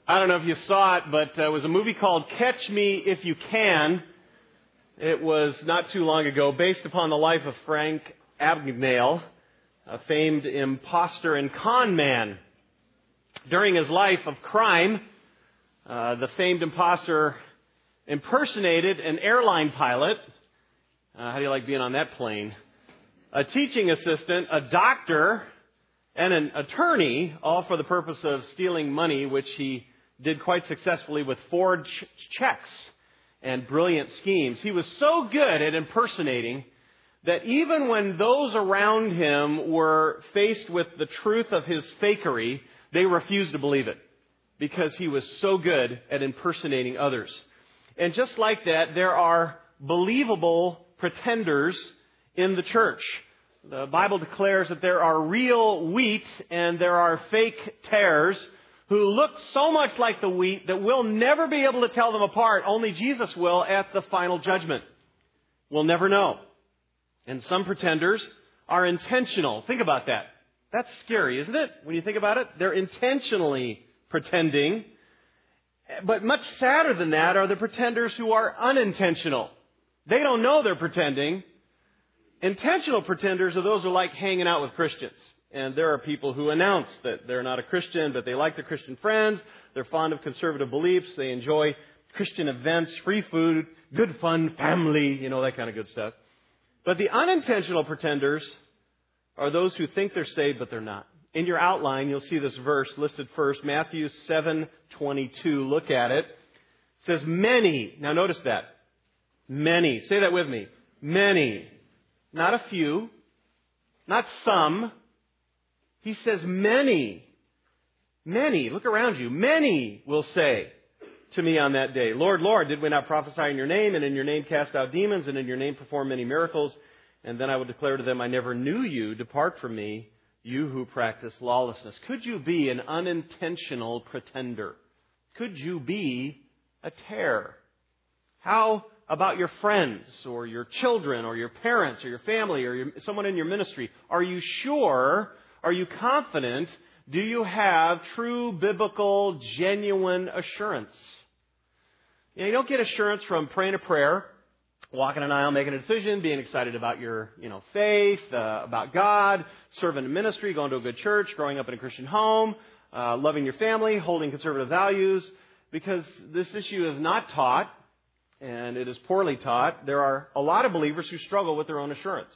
I don't know if you saw it, but it was a movie called Catch Me If You Can. It was not too long ago, based upon the life of Frank Abagnale, a famed imposter and con man. During his life of crime, the famed imposter impersonated an airline pilot. How do you like being on that plane? A teaching assistant, a doctor, and an attorney, all for the purpose of stealing money, which he did quite successfully with forged checks and brilliant schemes. He was so good at impersonating that even when those around him were faced with the truth of his fakery, they refused to believe it because he was so good at impersonating others. And just like that, there are believable pretenders in the church. The Bible declares that there are real wheat and there are fake tares who look so much like the wheat that we'll never be able to tell them apart. Only Jesus will at the final judgment. We'll never know. And some pretenders are intentional. Think about that. That's scary, isn't it? When you think about it, they're intentionally pretending. But much sadder than that are the pretenders who are unintentional. They don't know they're pretending. Intentional pretenders are those who like hanging out with Christians. And there are people who announce that they're not a Christian, but they like their Christian friends. They're fond of conservative beliefs. They enjoy Christian events, free food, good fun, family, that kind of good stuff. But the unintentional pretenders are those who think they're saved, but they're not. In your outline, you'll see this verse listed first, Matthew 7:22. Look at it. It says, many. Now notice that. Many. Say that with me. Many. Not a few. Not some. He says many. Many. Look around you. Many will say to me on that day, Lord, Lord, did we not prophesy in your name, and in your name cast out demons, and in your name perform many miracles? And then I will declare to them, I never knew you. Depart from me, you who practice lawlessness. Could you be an unintentional pretender? Could you be a tare? How about your friends or your children or your parents or your family or someone in your ministry? Are you sure? Are you confident? Do you have true biblical, genuine assurance? You don't get assurance from praying a prayer, walking an aisle, making a decision, being excited about your faith, about God, serving in ministry, going to a good church, growing up in a Christian home, loving your family, holding conservative values. Because this issue is not taught, and it is poorly taught. There are a lot of believers who struggle with their own assurance.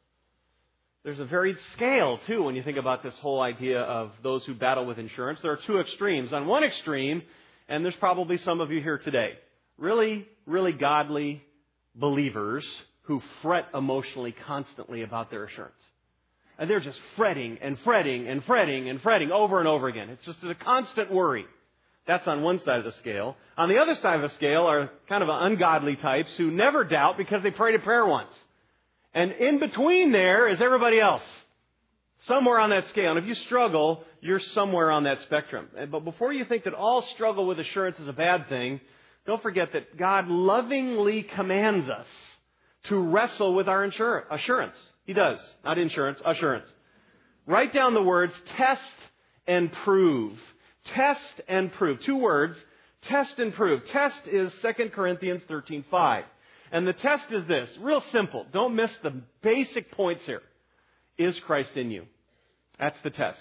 There's a varied scale, too, when you think about this whole idea of those who battle with insurance. There are two extremes. On one extreme, and there's probably some of you here today, really, really godly believers who fret emotionally constantly about their assurance. And they're just fretting and fretting and fretting and fretting over and over again. It's just a constant worry. That's on one side of the scale. On the other side of the scale are kind of ungodly types who never doubt because they prayed a prayer once. And in between there is everybody else. Somewhere on that scale. And if you struggle, you're somewhere on that spectrum. But before you think that all struggle with assurance is a bad thing, don't forget that God lovingly commands us to wrestle with our assurance. He does. Not insurance, assurance. Write down the words test and prove. Test and prove. Two words, test and prove. Test is 2 Corinthians 13:5. And the test is this, real simple. Don't miss the basic points here. Is Christ in you? That's the test.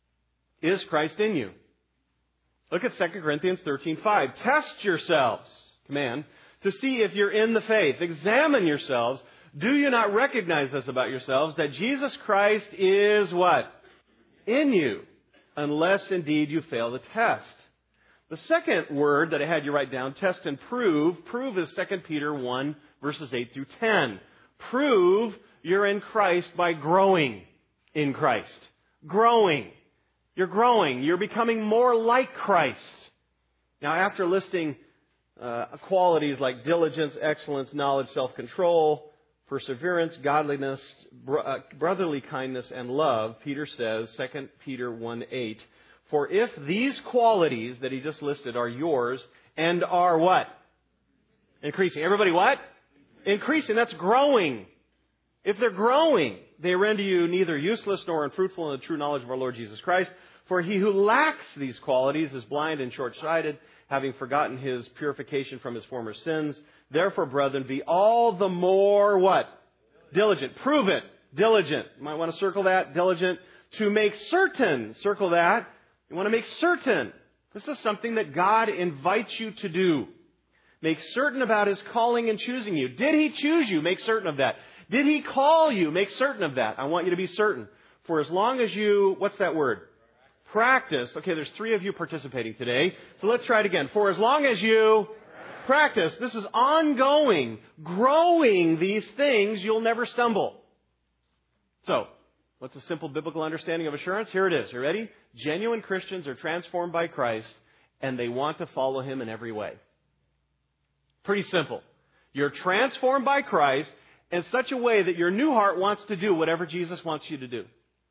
Is Christ in you? Look at 2 Corinthians 13:5. Test yourselves, command, to see if you're in the faith. Examine yourselves. Do you not recognize this about yourselves, that Jesus Christ is what? In you. Unless indeed you fail the test. The second word that I had you write down, test and prove. Prove is 2 Peter 1, verses 8 through 10. Prove you're in Christ by growing in Christ. Growing. You're growing. You're becoming more like Christ. Now, after listing qualities like diligence, excellence, knowledge, self-control, perseverance, godliness, brotherly kindness, and love, Peter says, 2 Peter 1:8, for if these qualities that he just listed are yours and are what? Increasing. Everybody what? Increasing. That's growing. If they're growing, they render you neither useless nor unfruitful in the true knowledge of our Lord Jesus Christ. For he who lacks these qualities is blind and short-sighted, having forgotten his purification from his former sins. Therefore, brethren, be all the more what? Diligent. Prove it. Diligent. You might want to circle that. Diligent. To make certain. Circle that. You want to make certain. This is something that God invites you to do. Make certain about His calling and choosing you. Did He choose you? Make certain of that. Did He call you? Make certain of that. I want you to be certain. For as long as you, what's that word? Practice. Okay, there's 3 of you participating today. So let's try it again. For as long as you practice, this is ongoing, growing these things, you'll never stumble. So, what's a simple biblical understanding of assurance? Here it is. You ready? Genuine Christians are transformed by Christ, and they want to follow Him in every way. Pretty simple. You're transformed by Christ in such a way that your new heart wants to do whatever Jesus wants you to do.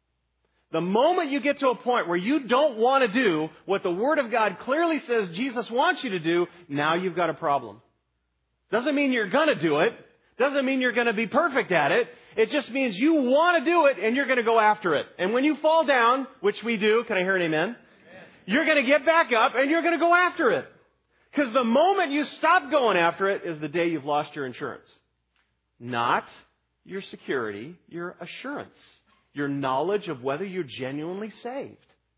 The moment you get to a point where you don't want to do what the Word of God clearly says Jesus wants you to do, now you've got a problem. Doesn't mean you're going to do it. Doesn't mean you're going to be perfect at it. It just means you want to do it and you're going to go after it. And when you fall down, which we do, can I hear an amen? Amen. You're going to get back up and you're going to go after it. Because the moment you stop going after it is the day you've lost your insurance. Not your security, your assurance. Your knowledge of whether you're genuinely saved.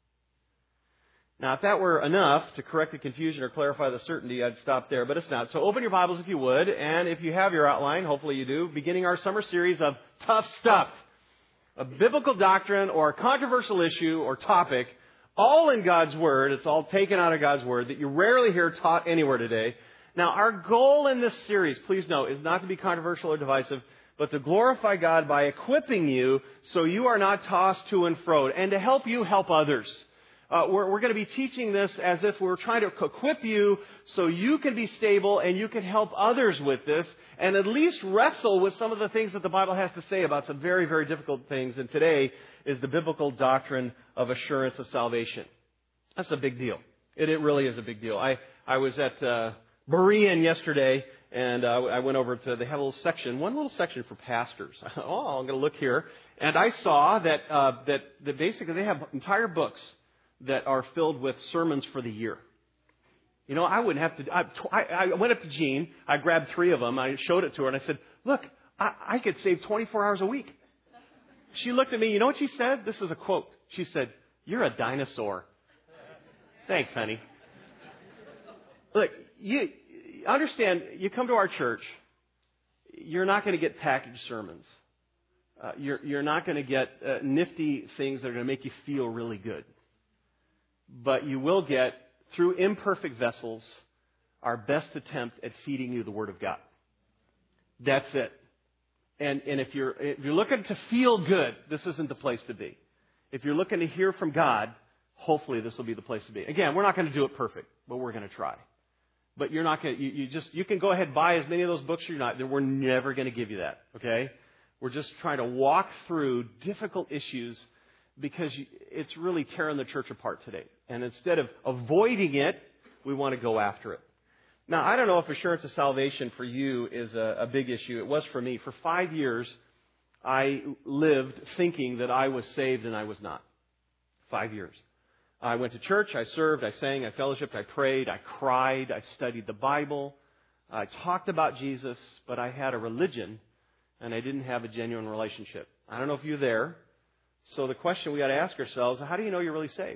Now, if that were enough to correct the confusion or clarify the certainty, I'd stop there, but it's not. So open your Bibles if you would, and if you have your outline, hopefully you do, beginning our summer series of Tough Stuff. A biblical doctrine or a controversial issue or topic, all in God's Word. It's all taken out of God's Word that you rarely hear taught anywhere today. Now, our goal in this series, please note, is not to be controversial or divisive, but to glorify God by equipping you so you are not tossed to and fro, and to help you help others. We're going to be teaching this as if we're trying to equip you so you can be stable and you can help others with this and at least wrestle with some of the things that the Bible has to say about some very, very difficult things. And today is the biblical doctrine of assurance of salvation. That's a big deal. It really is a big deal. I was at Berean yesterday, and I went over to, they have a little section, one little section for pastors. Oh, I'm going to look here. And I saw that basically they have entire books that are filled with sermons for the year. You know, I wouldn't have to, I went up to Jean, I grabbed 3 of them, I showed it to her, and I said, look, I could save 24 hours a week. She looked at me, you know what she said? This is a quote. She said, "You're a dinosaur." Thanks, honey. Look, you understand, you come to our church, you're not going to get packaged sermons. You're not going to get nifty things that are going to make you feel really good. But you will get, through imperfect vessels, our best attempt at feeding you the Word of God. That's it. And if you're looking to feel good, this isn't the place to be. If you're looking to hear from God, hopefully this will be the place to be. Again, we're not going to do it perfect, but we're going to try. But you're not going to, you can go ahead and buy as many of those books as you're not. We're never going to give you that, okay? We're just trying to walk through difficult issues because it's really tearing the church apart today. And instead of avoiding it, we want to go after it. Now, I don't know if assurance of salvation for you is a big issue. It was for me. For 5 years, I lived thinking that I was saved and I was not. 5 years. I went to church, I served, I sang, I fellowshiped, I prayed, I cried, I studied the Bible, I talked about Jesus, but I had a religion and I didn't have a genuine relationship. I don't know if you're there. So the question we got to ask ourselves, how do you know you're really saved?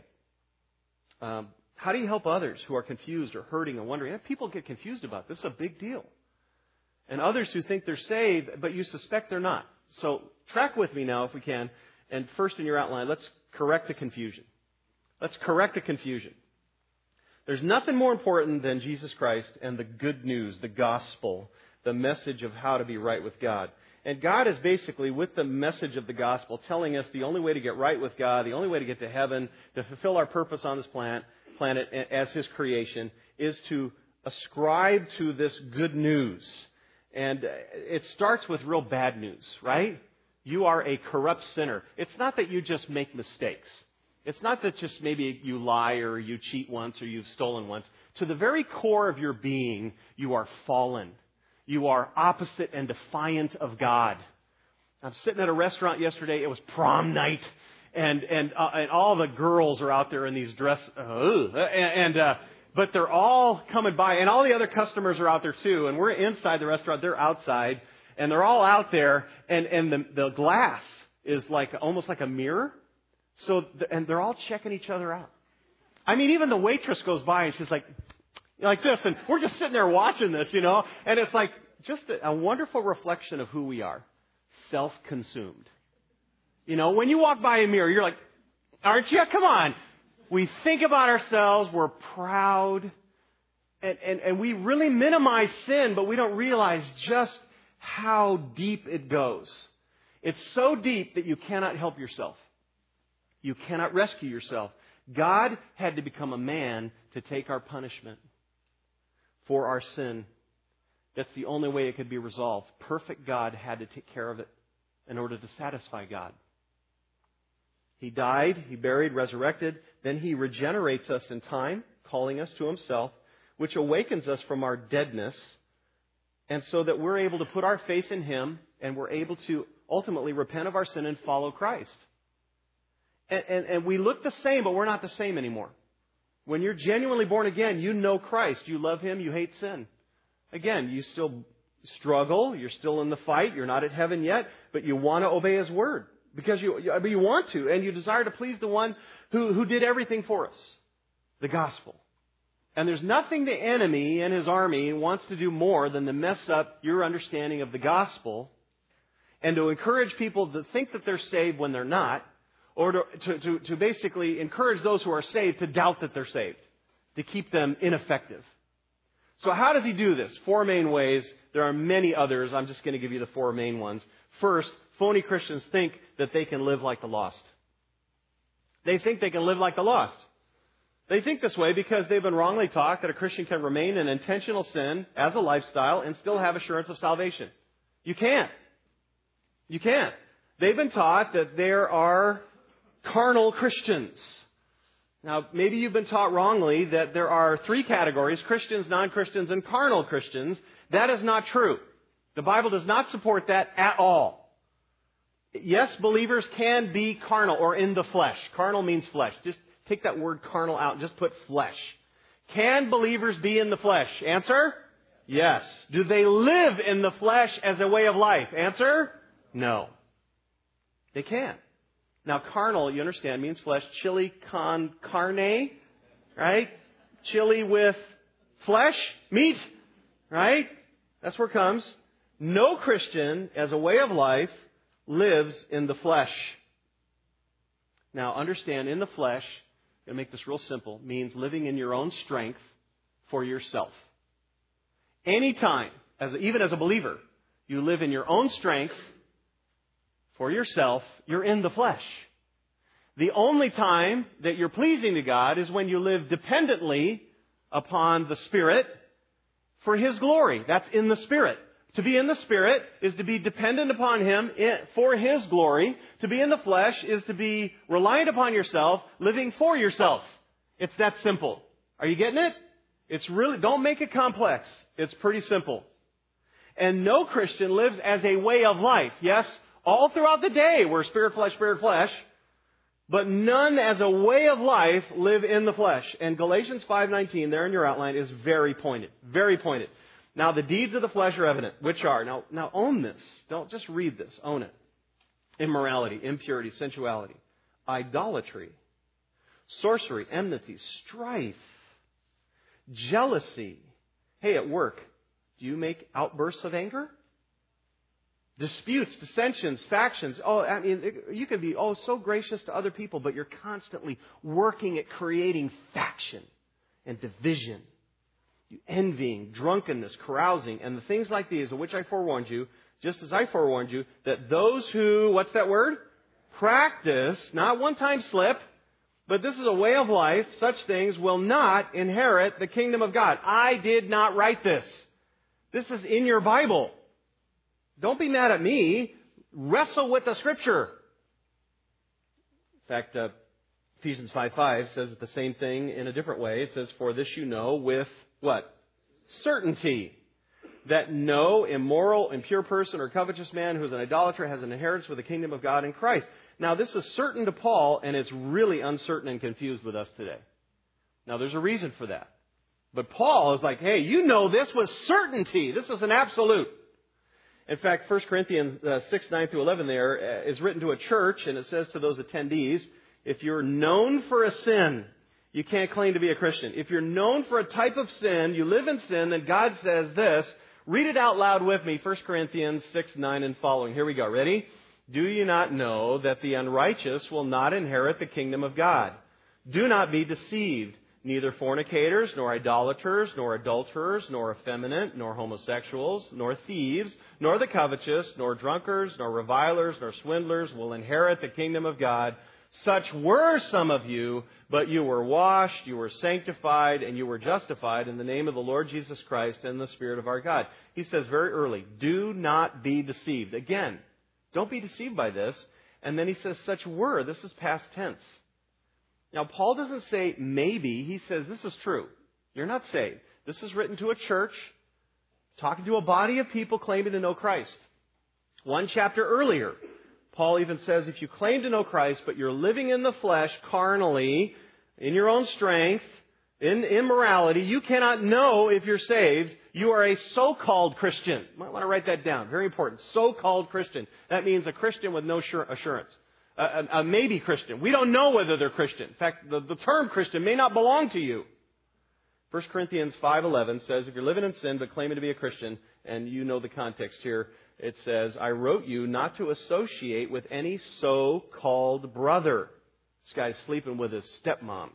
How do you help others who are confused or hurting or wondering? People get confused about this. This is a big deal. And others who think they're saved, but you suspect they're not. So track with me now if we can. And first in your outline, let's correct the confusion. Let's correct the confusion. There's nothing more important than Jesus Christ and the good news, the gospel, the message of how to be right with God. And God is basically, with the message of the gospel, telling us the only way to get right with God, the only way to get to heaven, to fulfill our purpose on this planet as His creation, is to ascribe to this good news. And it starts with real bad news, right? You are a corrupt sinner. It's not that you just make mistakes. It's not that just maybe you lie or you cheat once or you've stolen once. To the very core of your being, you are fallen. You are opposite and defiant of God. I'm sitting at a restaurant yesterday. It was prom night. and all the girls are out there in these but they're all coming by, and all the other customers are out there too, and we're inside the restaurant, they're outside, and they're all out there, and the glass is like almost like a mirror, and they're all checking each other out. I mean, even the waitress goes by and she's like this, and we're just sitting there watching this, and it's like just a wonderful reflection of who we are, self-consumed. When you walk by a mirror, you're like, aren't you? Come on. We think about ourselves, we're proud, and we really minimize sin, but we don't realize just how deep it goes. It's so deep that you cannot help yourself. You cannot rescue yourself. God had to become a man to take our punishment for our sin. That's the only way it could be resolved. Perfect God had to take care of it in order to satisfy God. He died, He buried, resurrected. Then He regenerates us in time, calling us to Himself, which awakens us from our deadness, and so that we're able to put our faith in Him, and we're able to ultimately repent of our sin and follow Christ. And we look the same, but we're not the same anymore. When you're genuinely born again, you know Christ. You love Him. You hate sin. Again, you still struggle. You're still in the fight. You're not at heaven yet, but you want to obey His Word. Because you want to, and you desire to please the one who did everything for us, the gospel. And there's nothing the enemy and his army wants to do more than to mess up your understanding of the gospel and to encourage people to think that they're saved when they're not, or to basically encourage those who are saved to doubt that they're saved, to keep them ineffective. So how does he do this? 4 main ways. There are many others. I'm just going to give you the 4 main ones. First, phony Christians think that they can live like the lost. They think they can live like the lost. They think this way because they've been wrongly taught that a Christian can remain in intentional sin as a lifestyle and still have assurance of salvation. You can't. You can't. They've been taught that there are carnal Christians. Now, maybe you've been taught wrongly that there are 3 categories: Christians, non-Christians, and carnal Christians. That is not true. The Bible does not support that at all. Yes, believers can be carnal or in the flesh. Carnal means flesh. Just take that word carnal out and just put flesh. Can believers be in the flesh? Answer? Yes. Do they live in the flesh as a way of life? Answer? No. They can't. Now, carnal, you understand, means flesh. Chili con carne, right? Chili with flesh, meat, right? That's where it comes. No Christian, as a way of life, lives in the flesh. Now, understand, in the flesh, I'm going to make this real simple, means living in your own strength for yourself. Anytime, even as a believer, you live in your own strength for yourself, you're in the flesh. The only time that you're pleasing to God is when you live dependently upon the Spirit for His glory. That's in the Spirit. To be in the Spirit is to be dependent upon Him for His glory. To be in the flesh is to be reliant upon yourself, living for yourself. It's that simple. Are you getting it? It's really, don't make it complex. It's pretty simple. And no Christian lives as a way of life. Yes, all throughout the day we're spirit, flesh. But none as a way of life live in the flesh. And Galatians 5:19, there in your outline, is very pointed. Very pointed. Now, the deeds of the flesh are evident, which are, now own this. Don't just read this. Own it. Immorality, impurity, sensuality, idolatry, sorcery, enmity, strife, jealousy. Hey, at work, do you make outbursts of anger? Disputes, dissensions, factions. You can be so gracious to other people, but you're constantly working at creating faction and division. You envying, drunkenness, carousing, and the things like these, of which I forewarned you, just as I forewarned you, that those who, what's that word? Practice, not one-time slip, but this is a way of life, such things will not inherit the kingdom of God. I did not write this. This is in your Bible. Don't be mad at me. Wrestle with the Scripture. In fact, Ephesians 5:5 says the same thing in a different way. It says, for this you know with what? Certainty. That no immoral, impure person or covetous man who is an idolater has an inheritance with the kingdom of God in Christ. Now, this is certain to Paul, and it's really uncertain and confused with us today. Now, there's a reason for that. But Paul is like, hey, you know this with certainty. This is an absolute. In fact, 1 Corinthians 6, 9 through 11 there is written to a church, and it says to those attendees, if you're known for a sin, you can't claim to be a Christian. If you're known for a type of sin, you live in sin, then God says this. Read it out loud with me, 1 Corinthians 6, 9 and following. Here we go. Ready? Do you not know that the unrighteous will not inherit the kingdom of God? Do not be deceived. Neither fornicators, nor idolaters, nor adulterers, nor effeminate, nor homosexuals, nor thieves, nor the covetous, nor drunkards, nor revilers, nor swindlers will inherit the kingdom of God. Such were some of you, but you were washed, you were sanctified, and you were justified in the name of the Lord Jesus Christ and the Spirit of our God. He says very early, do not be deceived. Again, don't be deceived by this. And then he says, such were. This is past tense. Now, Paul doesn't say maybe. He says this is true. You're not saved. This is written to a church, talking to a body of people claiming to know Christ. One chapter earlier, Paul even says if you claim to know Christ, but you're living in the flesh carnally, in your own strength, in immorality, you cannot know if you're saved. You are a so-called Christian. You might want to write that down. Very important. So-called Christian. That means a Christian with no assurance. A maybe Christian. We don't know whether they're Christian. In fact, the term Christian may not belong to you. 1 Corinthians 5:11 says, if you're living in sin but claiming to be a Christian, and you know the context here, it says, I wrote you not to associate with any so-called brother. This guy's sleeping with his stepmom.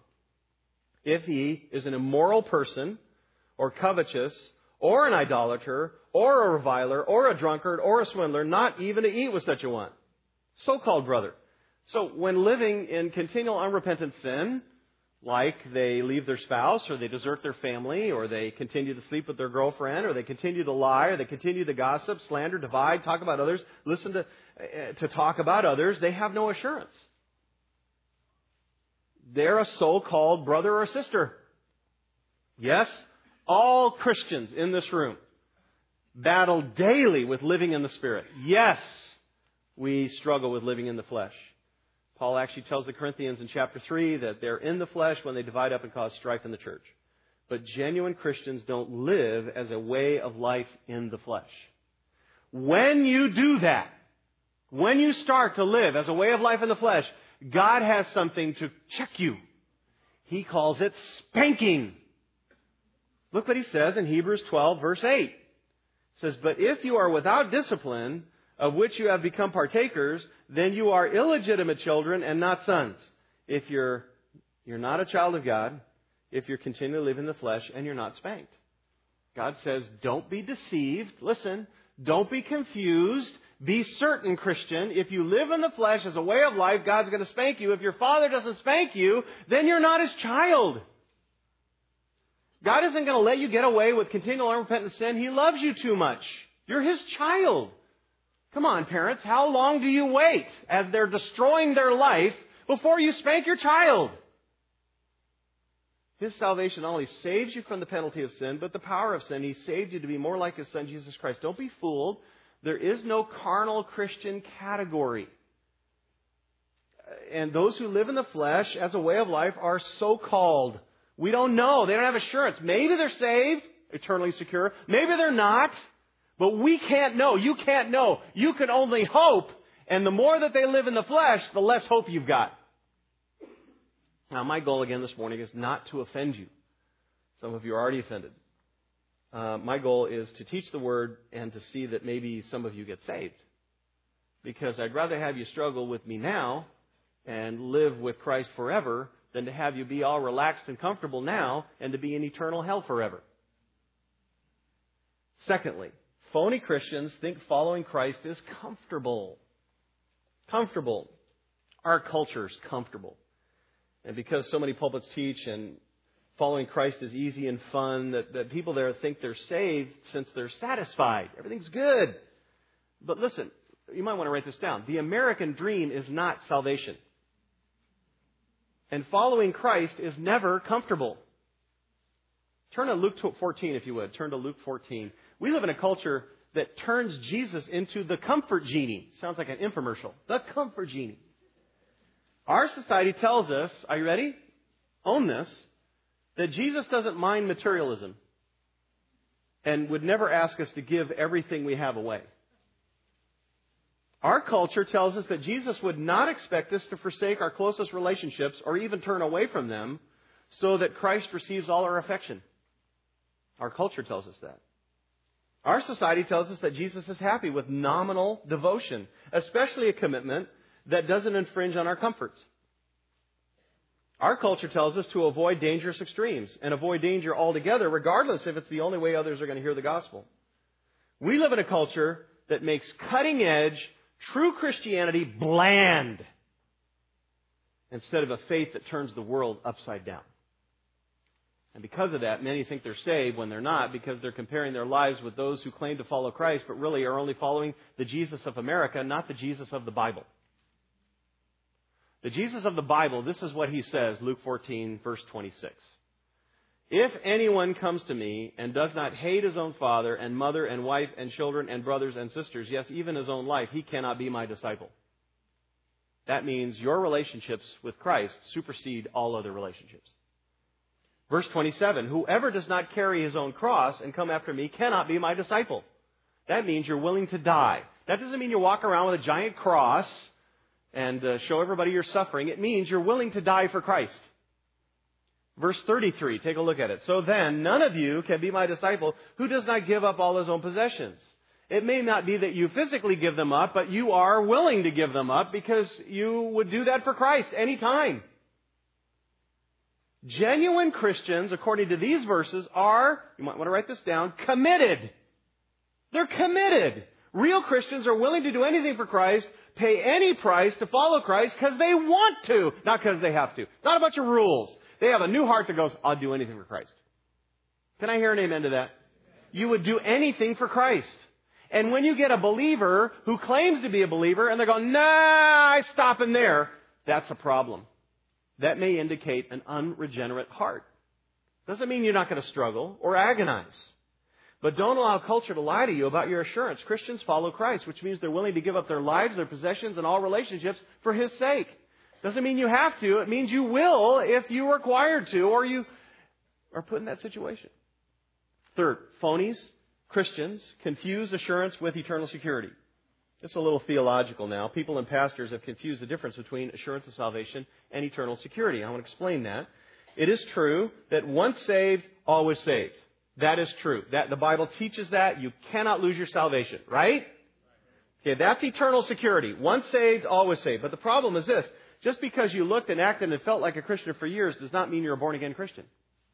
If he is an immoral person, or covetous, or an idolater, or a reviler, or a drunkard, or a swindler, not even to eat with such a one. So-called brother. So when living in continual unrepentant sin, like they leave their spouse, or they desert their family, or they continue to sleep with their girlfriend, or they continue to lie, or they continue to gossip, slander, divide, talk about others, listen to talk about others, they have no assurance. They're a so-called brother or sister. Yes, all Christians in this room battle daily with living in the Spirit. Yes, we struggle with living in the flesh. Paul actually tells the Corinthians in chapter 3 that they're in the flesh when they divide up and cause strife in the church. But genuine Christians don't live as a way of life in the flesh. When you do that, when you start to live as a way of life in the flesh, God has something to check you. He calls it spanking. Look what he says in Hebrews 12, verse 8. It says, but if you are without discipline, of which you have become partakers, then you are illegitimate children and not sons. If you're not a child of God, if you're continually living in the flesh and you're not spanked. God says, don't be deceived. Listen, don't be confused. Be certain, Christian. If you live in the flesh as a way of life, God's going to spank you. If your father doesn't spank you, then you're not his child. God isn't going to let you get away with continual unrepentant sin. He loves you too much. You're his child. Come on, parents. How long do you wait as they're destroying their life before you spank your child? His salvation not only saves you from the penalty of sin, but the power of sin. He saved you to be more like his Son, Jesus Christ. Don't be fooled. There is no carnal Christian category. And those who live in the flesh as a way of life are so-called. We don't know. They don't have assurance. Maybe they're saved, eternally secure. Maybe they're not. But we can't know. You can't know. You can only hope. And the more that they live in the flesh, the less hope you've got. Now, my goal again this morning is not to offend you. Some of you are already offended. My goal is to teach the Word and to see that maybe some of you get saved. Because I'd rather have you struggle with me now and live with Christ forever than to have you be all relaxed and comfortable now and to be in eternal hell forever. Secondly, phony Christians think following Christ is comfortable. Comfortable. Our culture's comfortable. And because so many pulpits teach and following Christ is easy and fun, that people there think they're saved since they're satisfied. Everything's good. But listen, you might want to write this down. The American dream is not salvation. And following Christ is never comfortable. Turn to Luke 14, if you would. Turn to Luke 14. We live in a culture that turns Jesus into the comfort genie. Sounds like an infomercial. The comfort genie. Our society tells us, are you ready? Own this, that Jesus doesn't mind materialism and would never ask us to give everything we have away. Our culture tells us that Jesus would not expect us to forsake our closest relationships or even turn away from them so that Christ receives all our affection. Our culture tells us that. Our society tells us that Jesus is happy with nominal devotion, especially a commitment that doesn't infringe on our comforts. Our culture tells us to avoid dangerous extremes and avoid danger altogether, regardless if it's the only way others are going to hear the gospel. We live in a culture that makes cutting-edge, true Christianity bland instead of a faith that turns the world upside down. And because of that, many think they're saved when they're not, because they're comparing their lives with those who claim to follow Christ, but really are only following the Jesus of America, not the Jesus of the Bible. The Jesus of the Bible, this is what he says, Luke 14, verse 26. If anyone comes to me and does not hate his own father and mother and wife and children and brothers and sisters, yes, even his own life, he cannot be my disciple. That means your relationships with Christ supersede all other relationships. Verse 27, whoever does not carry his own cross and come after me cannot be my disciple. That means you're willing to die. That doesn't mean you walk around with a giant cross and show everybody you're suffering. It means you're willing to die for Christ. Verse 33, take a look at it. So then, none of you can be my disciple who does not give up all his own possessions. It may not be that you physically give them up, but you are willing to give them up because you would do that for Christ any time. Genuine Christians, according to these verses, are, you might want to write this down, committed. They're committed. Real Christians are willing to do anything for Christ, pay any price to follow Christ because they want to, not because they have to. Not a bunch of rules. They have a new heart that goes, I'll do anything for Christ. Can I hear an amen to that? You would do anything for Christ. And when you get a believer who claims to be a believer and they're going, nah, I stop in there, that's a problem. That may indicate an unregenerate heart. Doesn't mean you're not going to struggle or agonize. But don't allow culture to lie to you about your assurance. Christians follow Christ, which means they're willing to give up their lives, their possessions, and all relationships for His sake. Doesn't mean you have to. It means you will if you are required to or you are put in that situation. Third, phonies, Christians, confuse assurance with eternal security. It's a little theological now. People and pastors have confused the difference between assurance of salvation and eternal security. I want to explain that. It is true that once saved, always saved. That is true. That the Bible teaches that. You cannot lose your salvation, right? Okay, that's eternal security. Once saved, always saved. But the problem is this. Just because you looked and acted and felt like a Christian for years does not mean you're a born-again Christian.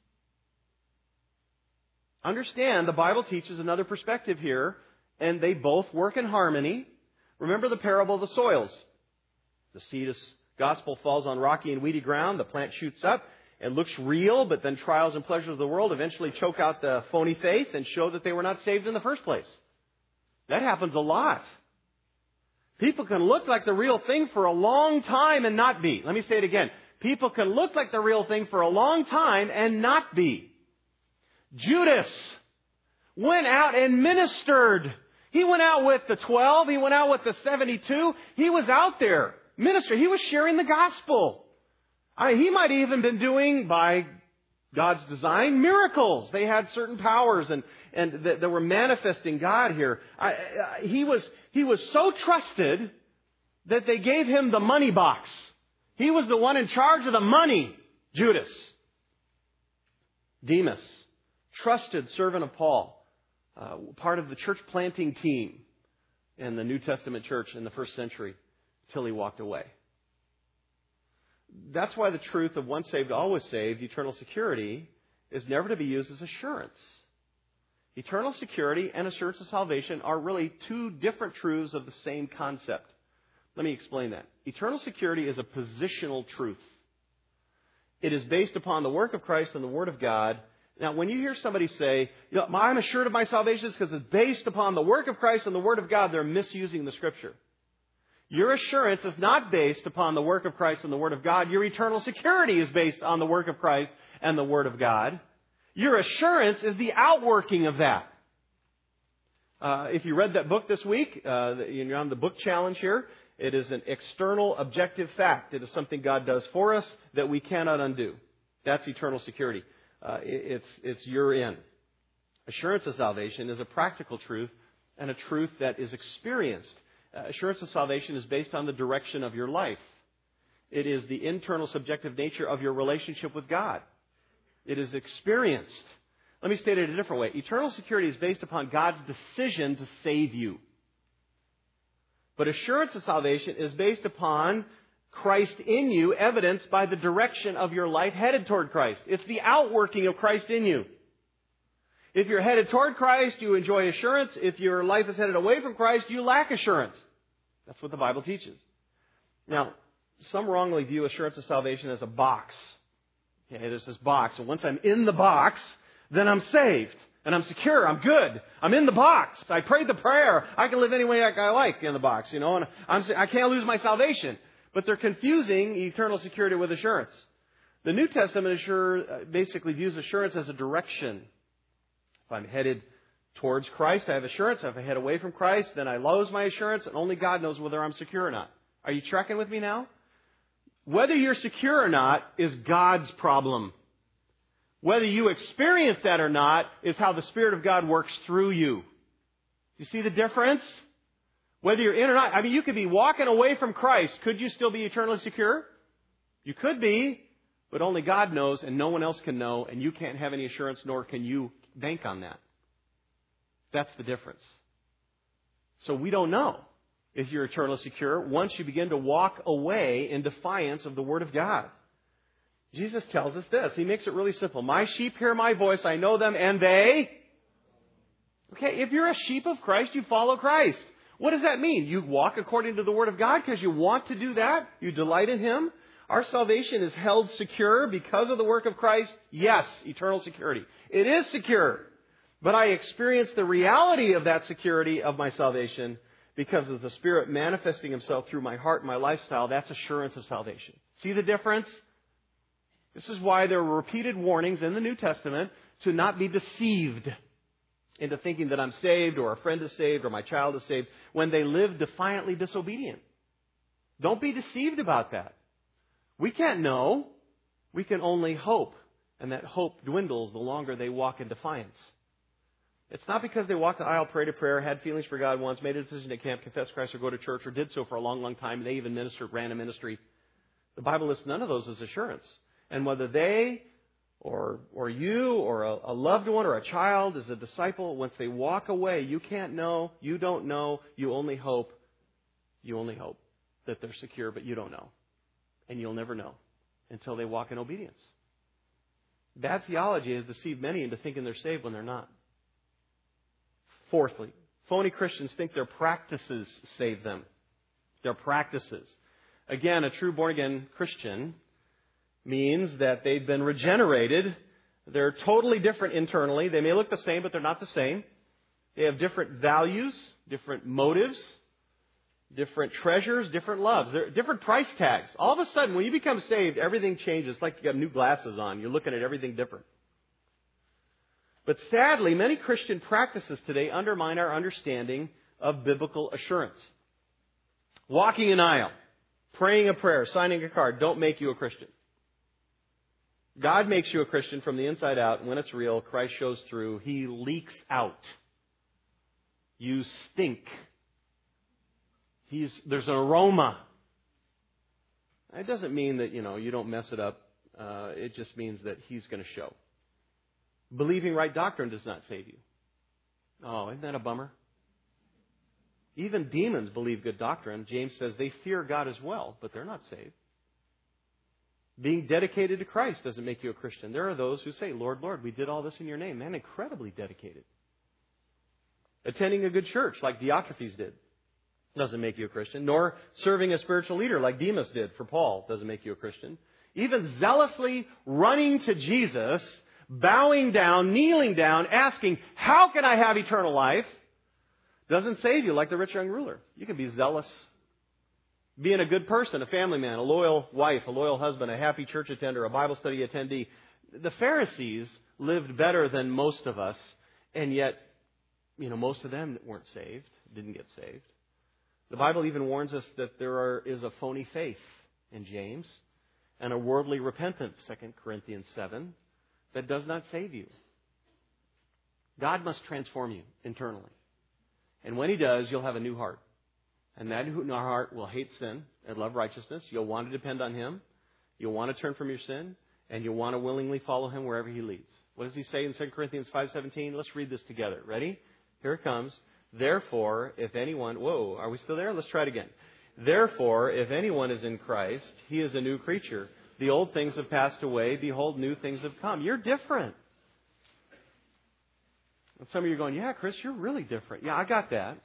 Understand, the Bible teaches another perspective here, and they both work in harmony. Remember the parable of the soils. The seed of gospel falls on rocky and weedy ground. The plant shoots up and looks real, but then trials and pleasures of the world eventually choke out the phony faith and show that they were not saved in the first place. That happens a lot. People can look like the real thing for a long time and not be. Let me say it again. People can look like the real thing for a long time and not be. Judas went out and ministered. He went out with the 12. He went out with the 72. He was out there ministering. He was sharing the gospel. He might have even been doing, by God's design, miracles. They had certain powers and that were manifesting God here. He was so trusted that they gave him the money box. He was the one in charge of the money, Judas. Demas, trusted servant of Paul, part of the church planting team in the New Testament church in the first century, till he walked away. That's why the truth of once saved, always saved, eternal security, is never to be used as assurance. Eternal security and assurance of salvation are really two different truths of the same concept. Let me explain that. Eternal security is a positional truth. It is based upon the work of Christ and the Word of God. Now, when you hear somebody say, I'm assured of my salvation because it's based upon the work of Christ and the Word of God, they're misusing the Scripture. Your assurance is not based upon the work of Christ and the Word of God. Your eternal security is based on the work of Christ and the Word of God. Your assurance is the outworking of that. If you read that book this week, you're on the book challenge here, It is an external, objective fact. It is something God does for us that we cannot undo. That's eternal security. It's you're in. Assurance of salvation is a practical truth and a truth that is experienced. Assurance of salvation is based on the direction of your life. It is the internal subjective nature of your relationship with God. It is experienced. Let me state it a different way. Eternal security is based upon God's decision to save you. But assurance of salvation is based upon Christ in you, evidenced by the direction of your life headed toward Christ. It's the outworking of Christ in you. If you're headed toward Christ, you enjoy assurance. If your life is headed away from Christ, you lack assurance. That's what the Bible teaches. Now, some wrongly view assurance of salvation as a box. Okay, there's this box, and once I'm in the box, then I'm saved. And I'm secure. I'm good. I'm in the box. I prayed the prayer. I can live any way I like in the box, and I can't lose my salvation. But they're confusing eternal security with assurance. The New Testament basically views assurance as a direction. If I'm headed towards Christ, I have assurance. If I head away from Christ, then I lose my assurance, and only God knows whether I'm secure or not. Are you tracking with me now? Whether you're secure or not is God's problem. Whether you experience that or not is how the Spirit of God works through you. You see the difference? Whether you're in or not. I mean, you could be walking away from Christ. Could you still be eternally secure? You could be, but only God knows and no one else can know, and you can't have any assurance, nor can you bank on that. That's the difference. So we don't know if you're eternally secure once you begin to walk away in defiance of the Word of God. Jesus tells us this. He makes it really simple. My sheep hear my voice. I know them and they... Okay, if you're a sheep of Christ, you follow Christ. What does that mean? You walk according to the Word of God because you want to do that? You delight in Him? Our salvation is held secure because of the work of Christ? Yes, eternal security. It is secure. But I experience the reality of that security of my salvation because of the Spirit manifesting Himself through my heart and my lifestyle. That's assurance of salvation. See the difference? This is why there are repeated warnings in the New Testament to not be deceived into thinking that I'm saved or a friend is saved or my child is saved when they live defiantly disobedient. Don't be deceived about that. We can't know. We can only hope. And that hope dwindles the longer they walk in defiance. It's not because they walked the aisle, prayed a prayer, had feelings for God once, made a decision at camp, confessed Christ, or go to church, or did so for a long, long time. They even ministered, ran a ministry. The Bible lists none of those as assurance. And whether they or you or a loved one or a child is a disciple, once they walk away, you can't know, you don't know, you only hope that they're secure, but you don't know. And you'll never know until they walk in obedience. Bad theology has deceived many into thinking they're saved when they're not. Fourthly, phony Christians think their practices save them. Their practices. Again, a true born-again Christian means that they've been regenerated. They're totally different internally. They may look the same, but they're not the same. They have different values, different motives, different treasures, different loves. They're different price tags. All of a sudden, when you become saved, everything changes. It's like you got new glasses on. You're looking at everything different. But sadly, many Christian practices today undermine our understanding of biblical assurance. Walking an aisle, praying a prayer, signing a card don't make you a Christian. God makes you a Christian from the inside out. And when it's real, Christ shows through. He leaks out. You stink. There's an aroma. It doesn't mean that, you don't mess it up. It just means that He's going to show. Believing right doctrine does not save you. Oh, isn't that a bummer? Even demons believe good doctrine. James says they fear God as well, but they're not saved. Being dedicated to Christ doesn't make you a Christian. There are those who say, Lord, Lord, we did all this in your name. Man, incredibly dedicated. Attending a good church like Diotrephes did doesn't make you a Christian. Nor serving a spiritual leader like Demas did for Paul doesn't make you a Christian. Even zealously running to Jesus, bowing down, kneeling down, asking, how can I have eternal life? Doesn't save you like the rich young ruler. You can be zealous. Being a good person, a family man, a loyal wife, a loyal husband, a happy church attender, a Bible study attendee. The Pharisees lived better than most of us, and yet, most of them weren't saved, didn't get saved. The Bible even warns us that there is a phony faith in James and a worldly repentance, 2 Corinthians 7, that does not save you. God must transform you internally. And when He does, you'll have a new heart. And that new heart will hate sin and love righteousness. You'll want to depend on Him. You'll want to turn from your sin. And you'll want to willingly follow Him wherever He leads. What does He say in 2 Corinthians 5:17? Let's read this together. Ready? Here it comes. Therefore, if anyone... Whoa, are we still there? Let's try it again. Therefore, if anyone is in Christ, he is a new creature. The old things have passed away. Behold, new things have come. You're different. And some of you are going, yeah, Chris, you're really different. Yeah, I got that.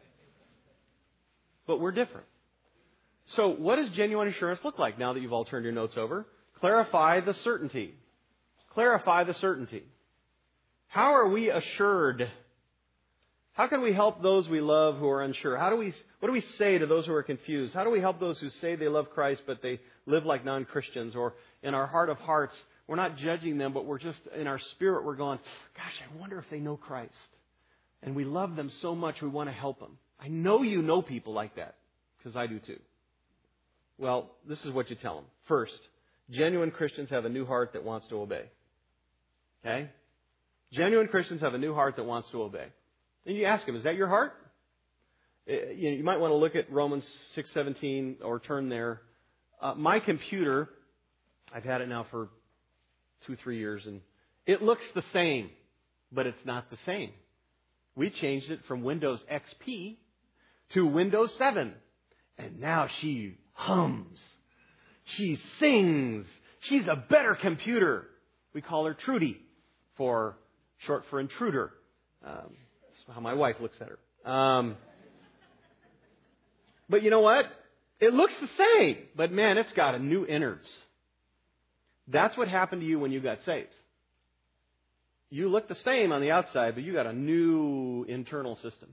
But we're different. So what does genuine assurance look like now that you've all turned your notes over? Clarify the certainty. Clarify the certainty. How are we assured? How can we help those we love who are unsure? What do we say to those who are confused? How do we help those who say they love Christ but they live like non-Christians? Or in our heart of hearts, we're not judging them, but we're just, in our spirit, we're going, gosh, I wonder if they know Christ. And we love them so much we want to help them. I know you know people like that, because I do too. Well, this is what you tell them. First, genuine Christians have a new heart that wants to obey. Okay? Genuine Christians have a new heart that wants to obey. And you ask them, is that your heart? You might want to look at Romans 6:17 or turn there. My computer, I've had it now for 2-3 years, and it looks the same, but it's not the same. We changed it from Windows XP to Windows 7. And now she hums. She sings. She's a better computer. We call her Trudy, short for intruder. That's how my wife looks at her. But you know what? It looks the same, but man, it's got a new innards. That's what happened to you when you got saved. You look the same on the outside, but you got a new internal system.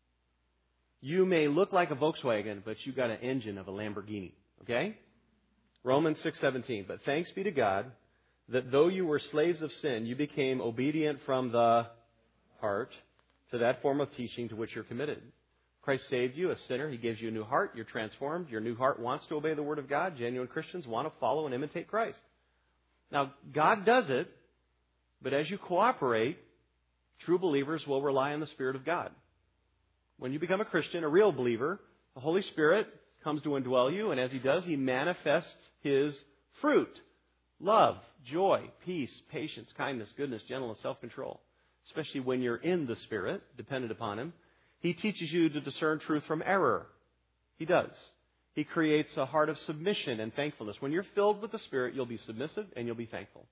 You may look like a Volkswagen, but you got an engine of a Lamborghini. Okay? Romans 6:17. But thanks be to God that though you were slaves of sin, you became obedient from the heart to that form of teaching to which you're committed. Christ saved you, a sinner. He gives you a new heart. You're transformed. Your new heart wants to obey the Word of God. Genuine Christians want to follow and imitate Christ. Now, God does it, but as you cooperate, true believers will rely on the Spirit of God. When you become a Christian, a real believer, the Holy Spirit comes to indwell you, and as He does, He manifests His fruit. Love, joy, peace, patience, kindness, goodness, gentleness, self-control. Especially when you're in the Spirit, dependent upon Him. He teaches you to discern truth from error. He does. He creates a heart of submission and thankfulness. When you're filled with the Spirit, you'll be submissive and you'll be thankful.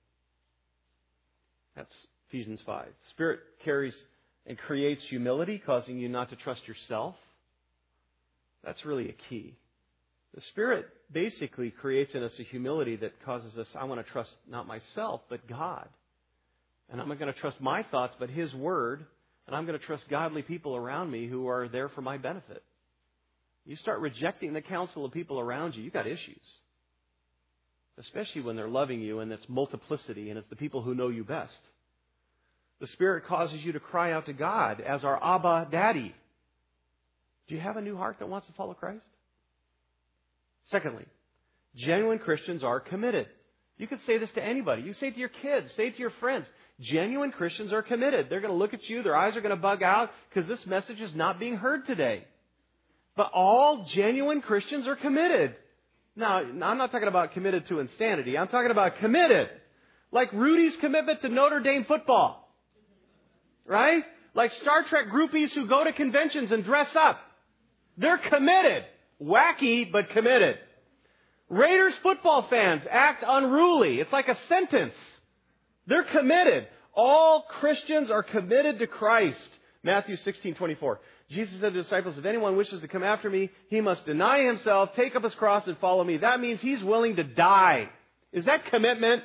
That's Ephesians 5. Spirit carries and creates humility, causing you not to trust yourself. That's really a key. The Spirit basically creates in us a humility that causes us, I want to trust not myself, but God. And I'm not going to trust my thoughts, but His Word. And I'm going to trust godly people around me who are there for my benefit. You start rejecting the counsel of people around you, you've got issues. Especially when they're loving you and it's multiplicity and it's the people who know you best. The Spirit causes you to cry out to God as our Abba Daddy. Do you have a new heart that wants to follow Christ? Secondly, genuine Christians are committed. You could say this to anybody. You say it to your kids. Say it to your friends. Genuine Christians are committed. They're going to look at you. Their eyes are going to bug out because this message is not being heard today. But all genuine Christians are committed. Now, I'm not talking about committed to insanity. I'm talking about committed. Like Rudy's commitment to Notre Dame football. Right? Like Star Trek groupies who go to conventions and dress up. They're committed. Wacky, but committed. Raiders football fans act unruly. It's like a sentence. They're committed. All Christians are committed to Christ. Matthew 16:24. Jesus said to the disciples, if anyone wishes to come after me, he must deny himself, take up his cross, and follow me. That means he's willing to die. Is that commitment?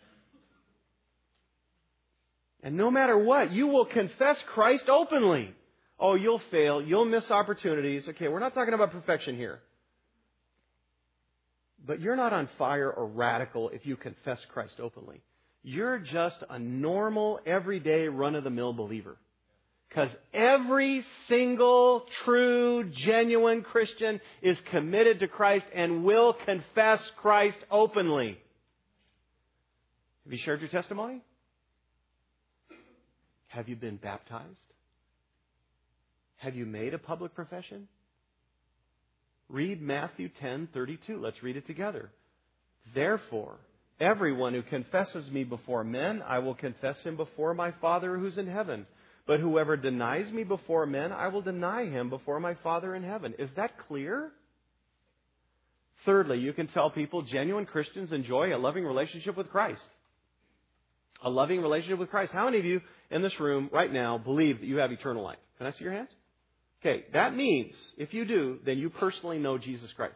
And no matter what, you will confess Christ openly. Oh, you'll fail. You'll miss opportunities. Okay, we're not talking about perfection here. But you're not on fire or radical if you confess Christ openly. You're just a normal, everyday, run-of-the-mill believer. Because every single true, genuine Christian is committed to Christ and will confess Christ openly. Have you shared your testimony? Have you been baptized? Have you made a public profession? Read Matthew 10:32. Let's read it together. Therefore, everyone who confesses me before men, I will confess him before my Father who's in heaven. But whoever denies me before men, I will deny him before my Father in heaven. Is that clear? Thirdly, you can tell people genuine Christians enjoy a loving relationship with Christ. A loving relationship with Christ. How many of you in this room right now believe that you have eternal life? Can I see your hands? Okay, that means, if you do, then you personally know Jesus Christ.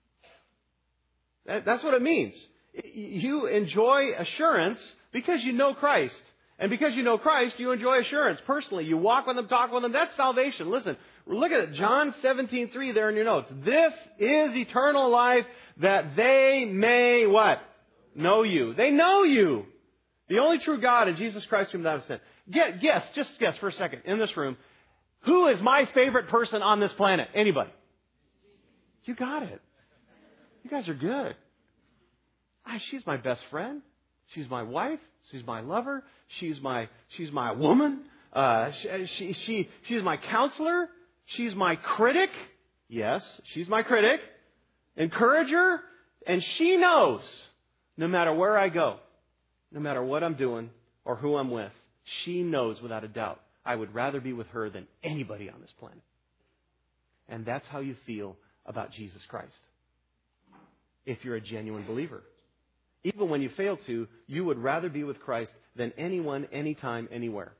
That's what it means. You enjoy assurance because you know Christ. And because you know Christ, you enjoy assurance personally. You walk with Him, talk with Him. That's salvation. Listen, look at it. John 17:3 there in your notes. This is eternal life, that they may what? Know you. They know you. The only true God is Jesus Christ whom thou hast sent. Just guess for a second in this room. Who is my favorite person on this planet? Anybody? You got it. You guys are good. She's my best friend. She's my wife. She's my lover. She's my woman. She's my counselor. She's my critic. Yes, she's my critic. Encourager. And she knows, no matter where I go, no matter what I'm doing or who I'm with, she knows without a doubt I would rather be with her than anybody on this planet. And that's how you feel about Jesus Christ. If you're a genuine believer. Even when you fail to, you would rather be with Christ than anyone, anytime, anywhere.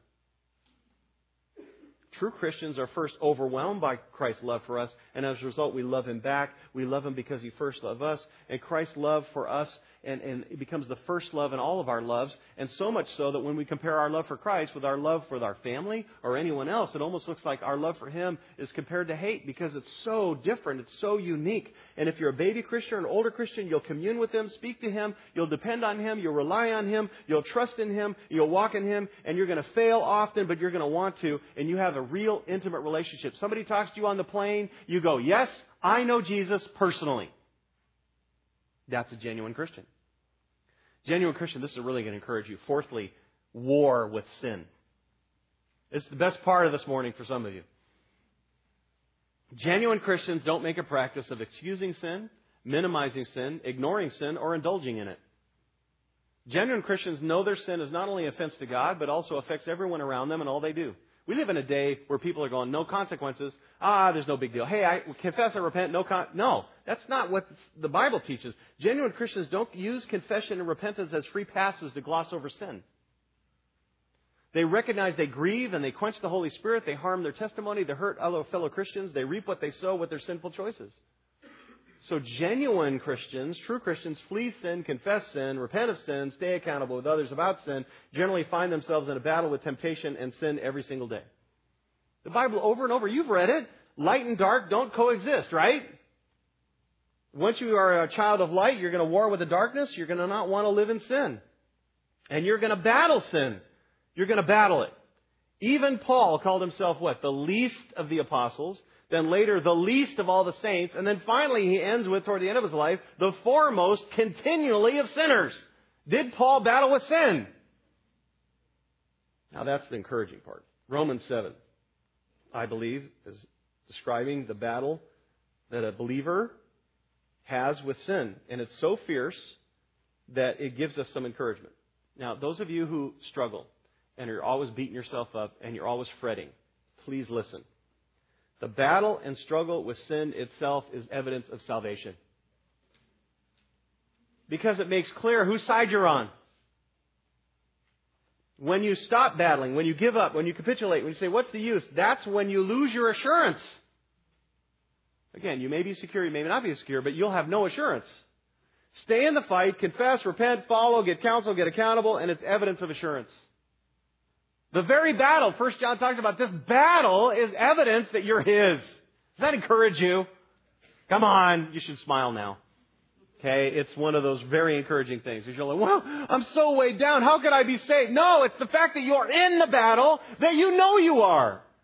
True Christians are first overwhelmed by Christ's love for us, and as a result, we love Him back. We love Him because He first loved us, and Christ's love for us, and it becomes the first love in all of our loves, and so much so that when we compare our love for Christ with our love for our family or anyone else, it almost looks like our love for Him is compared to hate because it's so different, it's so unique. And if you're a baby Christian or an older Christian, you'll commune with Him, speak to Him, you'll depend on Him, you'll rely on Him, you'll trust in Him, you'll walk in Him, and you're going to fail often, but you're going to want to, and you have a real intimate relationship. Somebody talks to you on the plane, you go, yes, I know Jesus personally. That's a genuine Christian. Genuine Christian, this is really going to encourage you. Fourthly, war with sin. It's the best part of this morning for some of you. Genuine Christians don't make a practice of excusing sin, minimizing sin, ignoring sin, or indulging in it. Genuine Christians know their sin is not only an offense to God, but also affects everyone around them and all they do. We live in a day where people are going, no consequences. There's no big deal. Hey, I confess, I repent. No, that's not what the Bible teaches. Genuine Christians don't use confession and repentance as free passes to gloss over sin. They recognize they grieve and they quench the Holy Spirit. They harm their testimony. They hurt other fellow Christians. They reap what they sow with their sinful choices. So genuine Christians, true Christians, flee sin, confess sin, repent of sin, stay accountable with others about sin, generally find themselves in a battle with temptation and sin every single day. The Bible over and over, you've read it, light and dark don't coexist, right? Once you are a child of light, you're going to war with the darkness, you're going to not want to live in sin. And you're going to battle sin. You're going to battle it. Even Paul called himself what? The least of the apostles. Then later, the least of all the saints. And then finally, he ends with, toward the end of his life, the foremost continually of sinners. Did Paul battle with sin? Now, that's the encouraging part. Romans 7, I believe, is describing the battle that a believer has with sin. And it's so fierce that it gives us some encouragement. Now, those of you who struggle and you're always beating yourself up and you're always fretting, please listen. The battle and struggle with sin itself is evidence of salvation. Because it makes clear whose side you're on. When you stop battling, when you give up, when you capitulate, when you say, what's the use? That's when you lose your assurance. Again, you may be secure, you may not be secure, but you'll have no assurance. Stay in the fight, confess, repent, follow, get counsel, get accountable, and it's evidence of assurance. The very battle, 1 John talks about, this battle is evidence that you're His. Does that encourage you? Come on, you should smile now. Okay, it's one of those very encouraging things. You're like, well, I'm so weighed down. How could I be saved? No, it's the fact that you're in the battle that you know you are.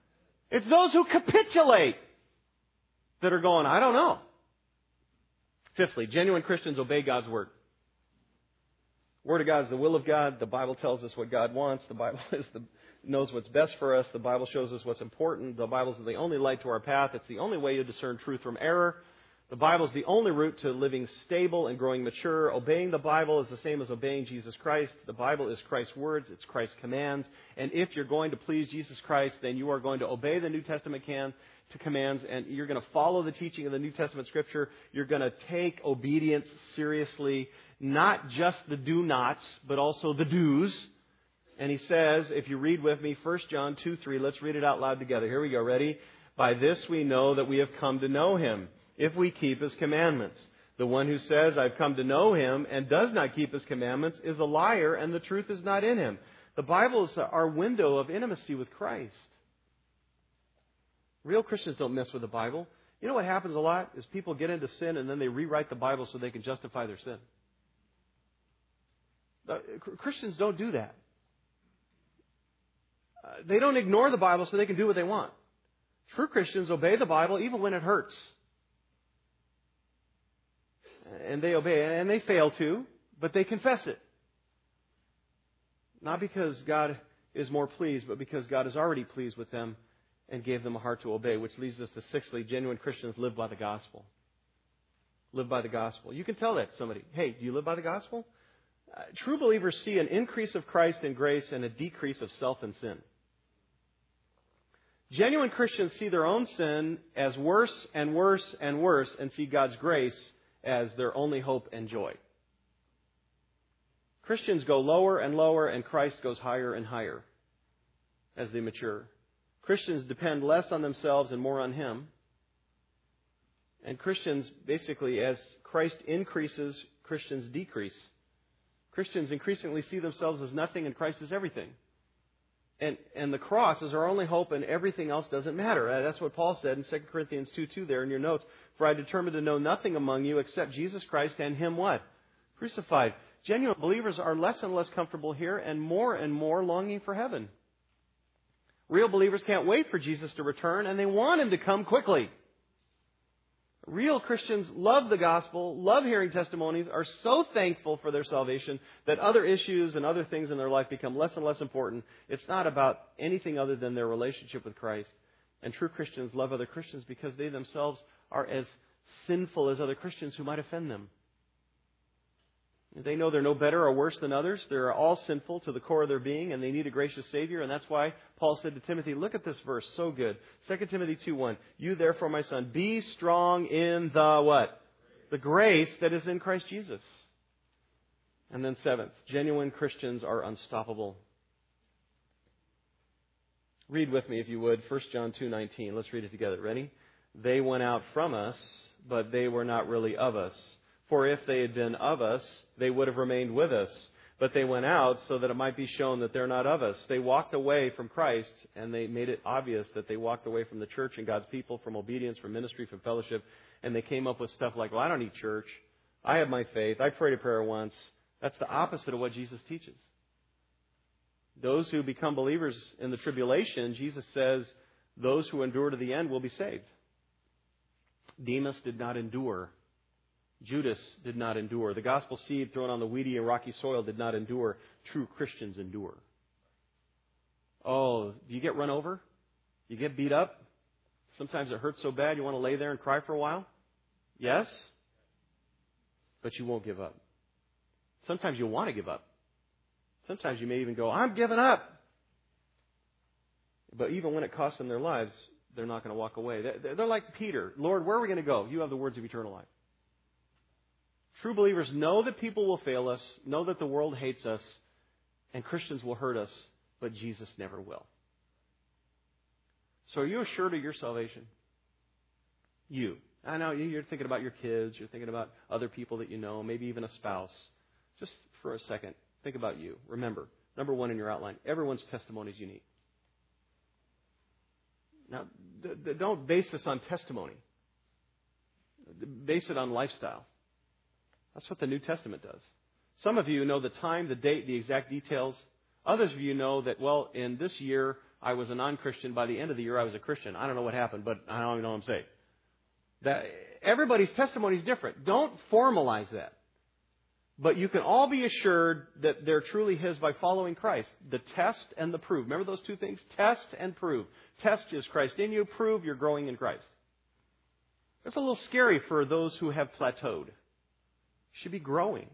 It's those who capitulate that are going, I don't know. Fifthly, genuine Christians obey God's Word. Word of God is the will of God. The Bible tells us what God wants. The Bible knows what's best for us. The Bible shows us what's important. The Bible is the only light to our path. It's the only way to discern truth from error. The Bible is the only route to living stable and growing mature. Obeying the Bible is the same as obeying Jesus Christ. The Bible is Christ's words. It's Christ's commands. And if you're going to please Jesus Christ, then you are going to obey the New Testament commands, and you're going to follow the teaching of the New Testament Scripture. You're going to take obedience seriously, not just the do-nots, but also the do's. And he says, if you read with me, 1 John 2:3, let's read it out loud together. Here we go. Ready? By this we know that we have come to know Him, if we keep His commandments. The one who says, I've come to know Him, and does not keep His commandments, is a liar, and the truth is not in him. The Bible is our window of intimacy with Christ. Real Christians don't mess with the Bible. You know what happens a lot is people get into sin and then they rewrite the Bible so they can justify their sin. Christians don't do that. They don't ignore the Bible so they can do what they want. True Christians obey the Bible even when it hurts. And they obey, and they fail to, but they confess it. Not because God is more pleased, but because God is already pleased with them and gave them a heart to obey, which leads us to sixthly, genuine Christians live by the gospel. Live by the gospel. You can tell that to somebody. Hey, do you live by the gospel? True believers see an increase of Christ and grace and a decrease of self and sin. Genuine Christians see their own sin as worse and worse and worse and see God's grace as their only hope and joy. Christians go lower and lower and Christ goes higher and higher as they mature. Christians depend less on themselves and more on Him. And Christians, basically, as Christ increases, Christians decrease. Christians increasingly see themselves as nothing and Christ is everything. And the cross is our only hope and everything else doesn't matter. That's what Paul said in 2 Corinthians 2:2 there in your notes. For I determined to know nothing among you except Jesus Christ and Him what? Crucified. Genuine believers are less and less comfortable here and more longing for heaven. Real believers can't wait for Jesus to return and they want Him to come quickly. Real Christians love the gospel, love hearing testimonies, are so thankful for their salvation that other issues and other things in their life become less and less important. It's not about anything other than their relationship with Christ. And true Christians love other Christians because they themselves are as sinful as other Christians who might offend them. They know they're no better or worse than others. They're all sinful to the core of their being, and they need a gracious Savior. And that's why Paul said to Timothy, look at this verse, so good. 2 Timothy 2:1, you therefore, my son, be strong in the what? The grace that is in Christ Jesus. And then seventh, genuine Christians are unstoppable. Read with me, if you would, 1 John 2:19. Let's read it together. Ready? They went out from us, but they were not really of us. For if they had been of us, they would have remained with us. But they went out so that it might be shown that they're not of us. They walked away from Christ, and they made it obvious that they walked away from the church and God's people, from obedience, from ministry, from fellowship. And they came up with stuff like, well, I don't need church. I have my faith. I prayed a prayer once. That's the opposite of what Jesus teaches. Those who become believers in the tribulation, Jesus says, those who endure to the end will be saved. Demas did not endure. Judas did not endure. The gospel seed thrown on the weedy and rocky soil did not endure. True Christians endure. Oh, do you get run over? You get beat up? Sometimes it hurts so bad you want to lay there and cry for a while? Yes? But you won't give up. Sometimes you want to give up. Sometimes you may even go, I'm giving up. But even when it costs them their lives, they're not going to walk away. They're like Peter. Lord, where are we going to go? You have the words of eternal life. True believers know that people will fail us, know that the world hates us, and Christians will hurt us, but Jesus never will. So are you assured of your salvation? You. I know you're thinking about your kids, you're thinking about other people that you know, maybe even a spouse. Just for a second, think about you. Remember, number one in your outline, everyone's testimony is unique. Now, don't base this on testimony. Base it on lifestyle. That's what the New Testament does. Some of you know the time, the date, the exact details Others of you know that, well, in this year, I was a non-Christian. By the end of the year, I was a Christian. I don't know what happened, but I don't even know what I'm saying. That everybody's testimony is different. Don't formalize that. But you can all be assured that they're truly His by following Christ. The test and the prove. Remember those two things? Test and prove. Test is Christ in you. Prove you're growing in Christ. That's a little scary for those who have plateaued. You should be growing.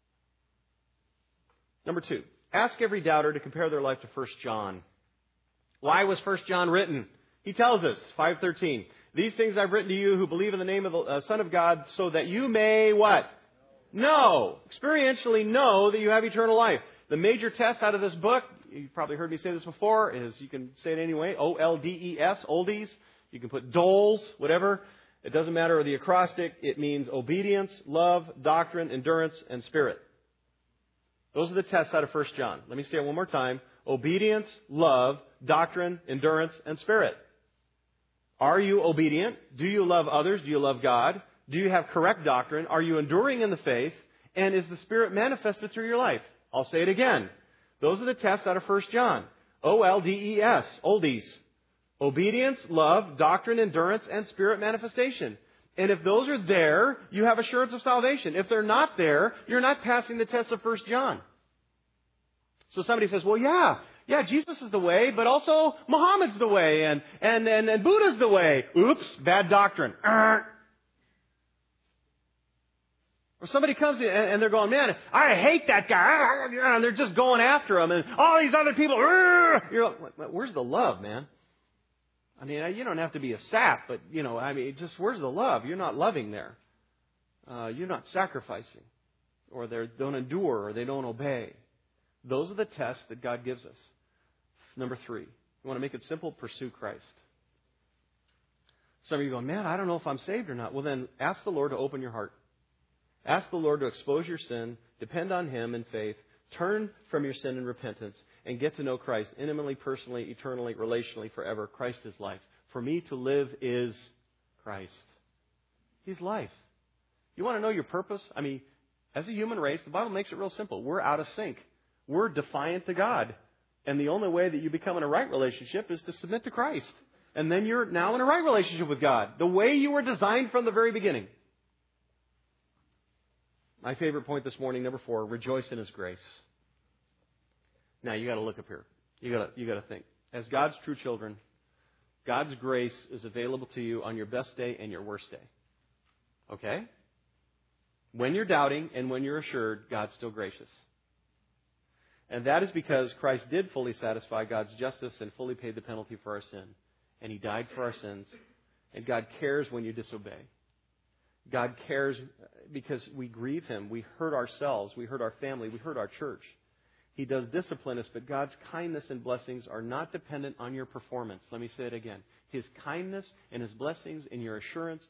Number 2, ask every doubter to compare their life to 1 John. Why was 1 John written? He tells us, 5:13, these things I've written to you who believe in the name of the Son of God, so that you may what? Know. Experientially know that you have eternal life. The major test out of this book, you've probably heard me say this before, is you can say it anyway, O-L-D-E-S, oldies. You can put doles, whatever. It doesn't matter the acrostic. It means obedience, love, doctrine, endurance, and spirit. Those are the tests out of 1 John. Let me say it one more time. Obedience, love, doctrine, endurance, and spirit. Are you obedient? Do you love others? Do you love God? Do you have correct doctrine? Are you enduring in the faith? And is the Spirit manifested through your life? I'll say it again. Those are the tests out of 1 John. O-L-D-E-S, oldies. Obedience, love, doctrine, endurance, and Spirit manifestation. And if those are there, you have assurance of salvation. If they're not there, you're not passing the test of 1 John. So somebody says, well, yeah, Jesus is the way, but also Muhammad's the way, and Buddha's the way. Oops, bad doctrine. Or somebody comes in and they're going, man, I hate that guy. And they're just going after him. And all these other people, you're like, where's the love, man? I mean, you don't have to be a sap, but, just where's the love? You're not loving there. You're not sacrificing. Or they don't endure, or they don't obey. Those are the tests that God gives us. Number 3, you want to make it simple? Pursue Christ. Some of you go, man, I don't know if I'm saved or not. Well, then ask the Lord to open your heart. Ask the Lord to expose your sin, depend on Him in faith, turn from your sin in repentance, and get to know Christ intimately, personally, eternally, relationally, forever. Christ is life. For me to live is Christ. He's life. You want to know your purpose? I mean, as a human race, the Bible makes it real simple. We're out of sync. We're defiant to God. And the only way that you become in a right relationship is to submit to Christ. And then you're now in a right relationship with God. The way you were designed from the very beginning. My favorite point this morning, number 4, rejoice in His grace. Now, you got to look up here. You got to think. As God's true children, God's grace is available to you on your best day and your worst day. Okay? When you're doubting and when you're assured, God's still gracious. And that is because Christ did fully satisfy God's justice and fully paid the penalty for our sin. And He died for our sins. And God cares when you disobey. God cares because we grieve Him. We hurt ourselves. We hurt our family. We hurt our church. He does discipline us, but God's kindness and blessings are not dependent on your performance. Let me say it again. His kindness and His blessings and your assurance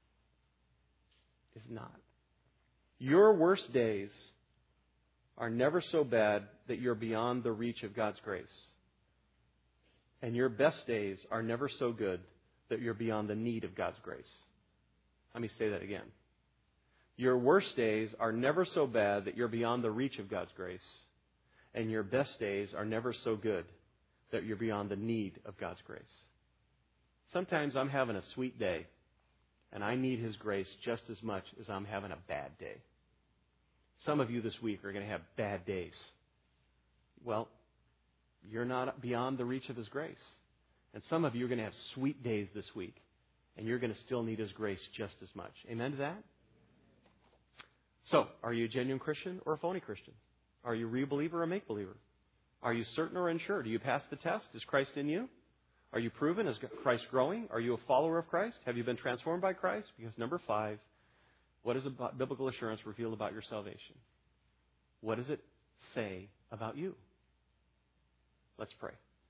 is not. Your worst days are never so bad that you're beyond the reach of God's grace. And your best days are never so good that you're beyond the need of God's grace. Let me say that again. Your worst days are never so bad that you're beyond the reach of God's grace. And your best days are never so good that you're beyond the need of God's grace. Sometimes I'm having a sweet day, and I need His grace just as much as I'm having a bad day. Some of you this week are going to have bad days. Well, you're not beyond the reach of His grace. And some of you are going to have sweet days this week, and you're going to still need His grace just as much. Amen to that? So, are you a genuine Christian or a phony Christian? Are you a real believer or a make-believer? Are you certain or unsure? Do you pass the test? Is Christ in you? Are you proven? Is Christ growing? Are you a follower of Christ? Have you been transformed by Christ? Because number 5, what does biblical assurance reveal about your salvation? What does it say about you? Let's pray.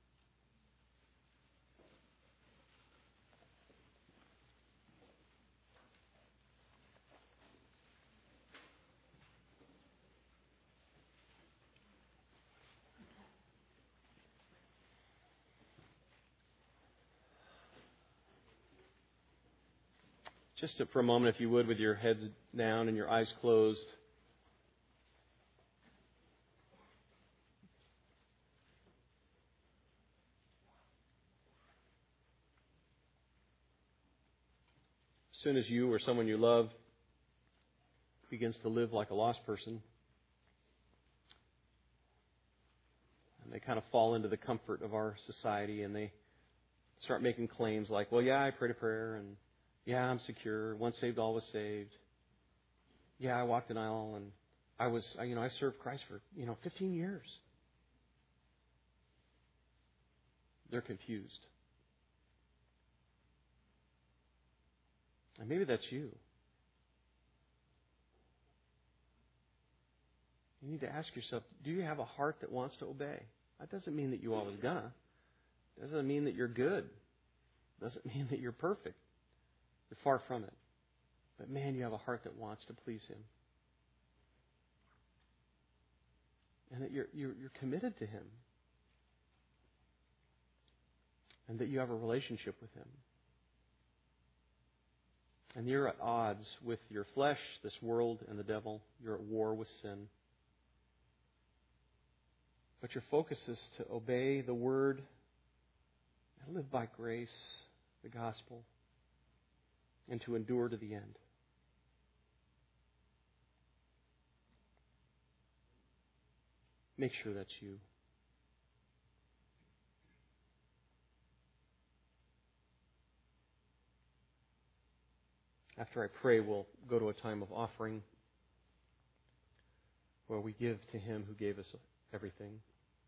Just for a moment, if you would, with your heads down and your eyes closed. soon as you or someone you love begins to live like a lost person, and they kind of fall into the comfort of our society, and they start making claims like, well, yeah, I prayed a prayer, and yeah, I'm secure. Once saved, always saved. Yeah, I walked an aisle, and I served Christ for, 15 years. They're confused. And maybe that's you. You need to ask yourself, do you have a heart that wants to obey? That doesn't mean that you always gonna. It doesn't mean that you're good. It doesn't mean that you're perfect. You're far from it. But man, you have a heart that wants to please Him. And that you're committed to Him. And that you have a relationship with Him. And you're at odds with your flesh, this world, and the devil. You're at war with sin. But your focus is to obey the Word and live by grace, the gospel, and to endure to the end. Make sure that's you. After I pray, we'll go to a time of offering where we give to Him who gave us everything.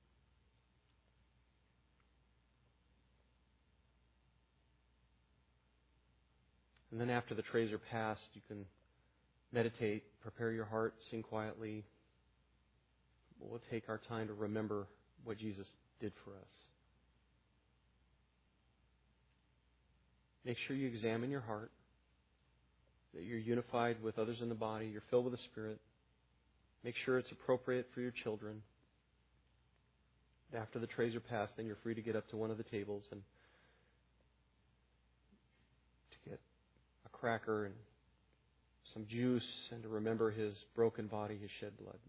And then after the trays are passed, you can meditate, prepare your heart, sing quietly. We'll take our time to remember what Jesus did for us. Make sure you examine your heart, that you're unified with others in the body, you're filled with the Spirit. Make sure it's appropriate for your children. After the trays are passed, then you're free to get up to one of the tables and to get a cracker and some juice and to remember His broken body, His shed blood.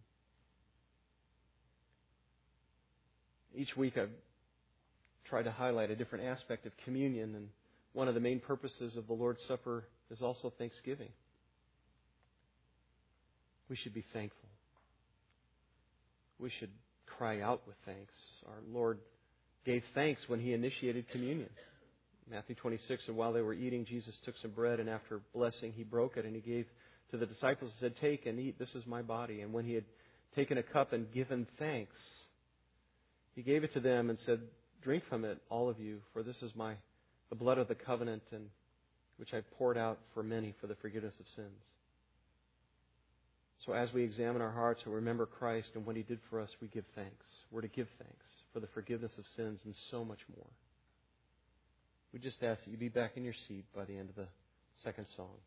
Each week I've tried to highlight a different aspect of communion, and one of the main purposes of the Lord's Supper is also thanksgiving. We should be thankful. We should cry out with thanks. Our Lord gave thanks when He initiated communion. Matthew 26, and while they were eating, Jesus took some bread, and after blessing, He broke it, and He gave to the disciples and said, "Take and eat, this is my body." And when He had taken a cup and given thanks, He gave it to them and said, "Drink from it, all of you, for this is the blood of the covenant, and which I poured out for many for the forgiveness of sins." So as we examine our hearts and remember Christ and what He did for us, we give thanks. We're to give thanks for the forgiveness of sins and so much more. We just ask that you be back in your seat by the end of the second song.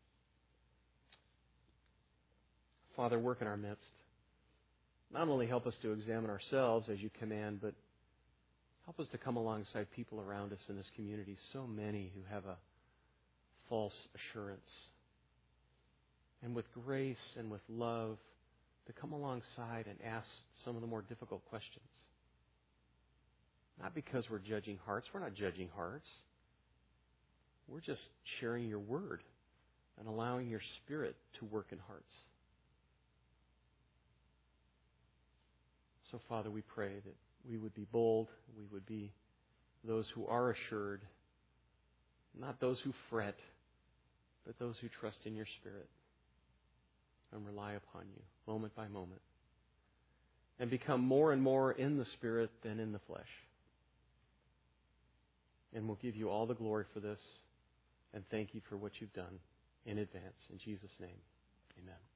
Father, work in our midst. Not only help us to examine ourselves as you command, but help us to come alongside people around us in this community, so many who have a false assurance. And with grace and with love, to come alongside and ask some of the more difficult questions. Not because we're judging hearts. We're not judging hearts. We're just sharing your word and allowing your Spirit to work in hearts. So, Father, we pray that we would be bold, we would be those who are assured, not those who fret, but those who trust in your Spirit and rely upon you moment by moment, and become more and more in the Spirit than in the flesh. And we'll give you all the glory for this, and thank you for what you've done in advance. In Jesus' name, amen.